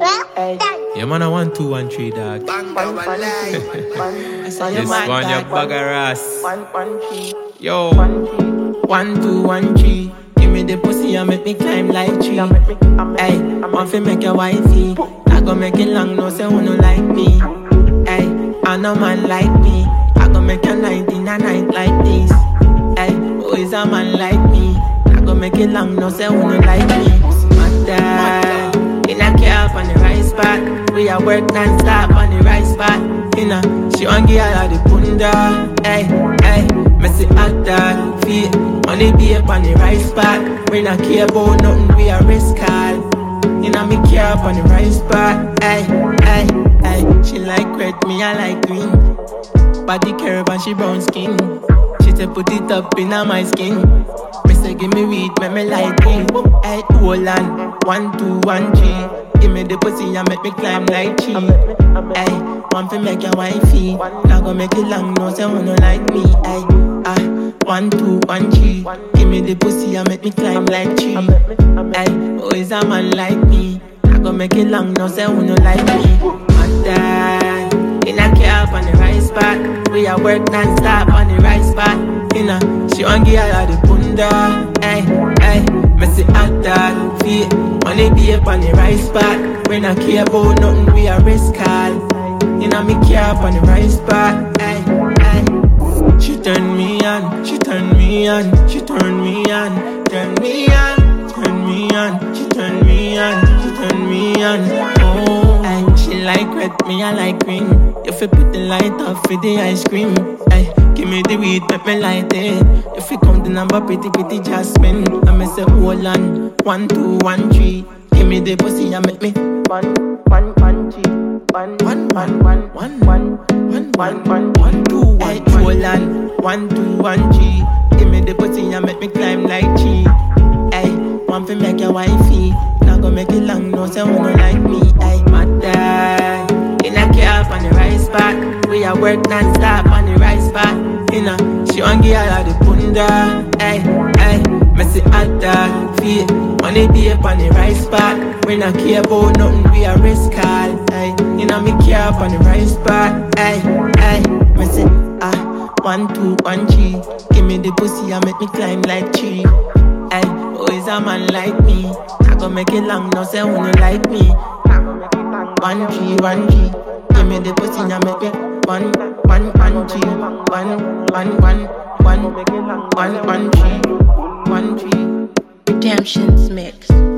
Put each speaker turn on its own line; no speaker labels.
Yeah, man, I 1, 2, 1, 3, dog. This one, your bugger ass. Yo, 1, 2, 1, 3. Give me the pussy and make me climb like tree. Hey, want to make your wifey. I go make it long, no say who no like me. Hey, I know man like me. I go make your night in a night like this. Hey, who is a man like me? I go make it long, no say who no like me. Mother, in a car on the right spot. We are work non-stop on the right spot. You know, she want give all of the bunda. Hey, hey, messy hot dog. Feel money be up on the right spot. We not care about nothing, we are risk call. You know, me care up on the right spot. Hey, hey, hey. She like red, me I like green. Body curve and she brown skin. She say put it up in my skin. Me say give me weed, make me like it. Hey, hold on, 1, 2, 1, 3. Give me the pussy and make me climb like tree. Hey, want to make your wifey. Now go make it long, no say who no like me. Hey, 1, 2, 1, 3. Give me the pussy and make me climb like tree. Hey, who is a man like me? I go make it long, no say who no like me. Mother, in a car on the right spot. We are work non-stop on the right spot. You know, she want give all of the bunda. Hey, hey, messy hot dog. Feel money be up on the right spot. We not care about nothing, we are risk call. You know, me care up on the right spot. Hey, hey. She turn me on, she turn me on, she turn me on, turn me on, turn me on, she turn me on, she turn me on. Oh, ay, she like red, me I like green. If you put the light off for the ice cream, ay, give me the weed, make me light it. If you come the number pretty, pretty Jasmine, I me say hold on, 1, 2, 1, 3. Give me the pussy and make me 1, 1, 1, 3. 1, 1, 1, 1, 1, 1, 1, 1, 1, 2, 1, 1. Hold on, 1, 2, 1, 3. Give me the pussy and make me climb like tree. Hey, want to make your wifey. Now go make it long, no say who no like me. Hey, mother, in a car on the right spot. We are work non-stop on the right spot. You know, she want give all of the bunda. Hey, hey, messy hot dog. Feel money be up on the right spot. We not care about nothing, we are risk call. Hey, you know me care up on the right spot. Hey, hey, messy 1, 2, 1, 3. Give me the pussy and make me climb like tree. Hey, who is a man like me? I go make it long, no say who no like me. 1, 3, 1, 3. Give me the pussy and make me 1, 1, 1, 3. 1, 1, 1, 1, 1, 1, 3. 1, 3.
Redemption's mix.